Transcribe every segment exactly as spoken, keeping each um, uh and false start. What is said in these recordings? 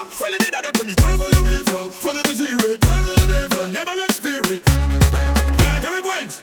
Follow the data, come follow the river, follow the zero, follow the river, never let spirit. Yeah, there it went.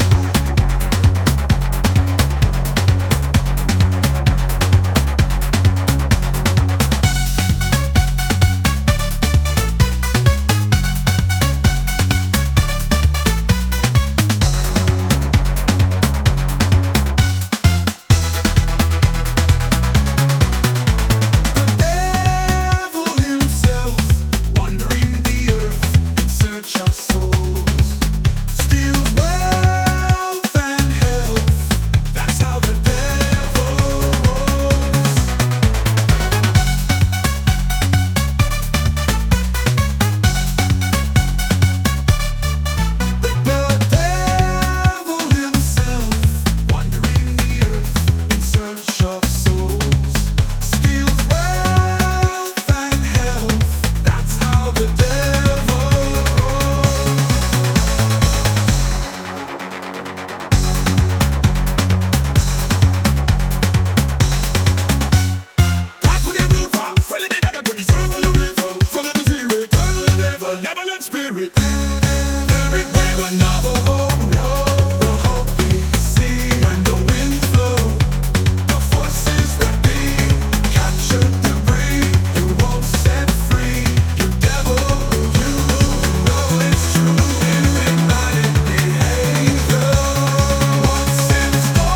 Spirit, every wave another hope, the hope we see when the wind flows. The forces that be captured debris. You won't set free, you devil. You know it's true. Enigmatic behavior. What's in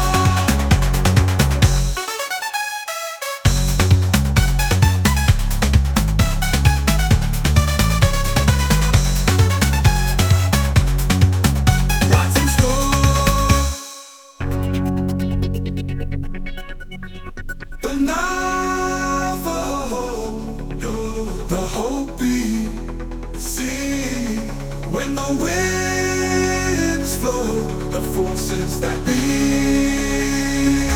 The Navajo, the hope we see when the winds flow, the forces that be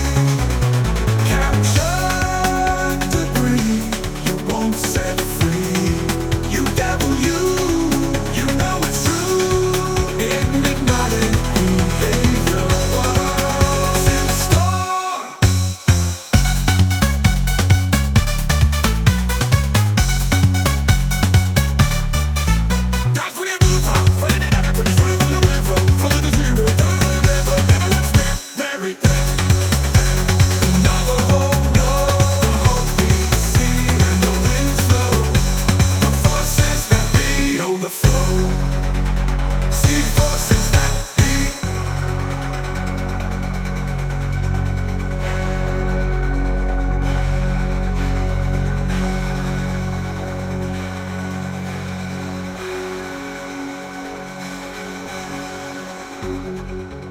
captured debris. You won't set free, you devil. You, you know it's true. Enigmatic behavior. What's in store? Thank you.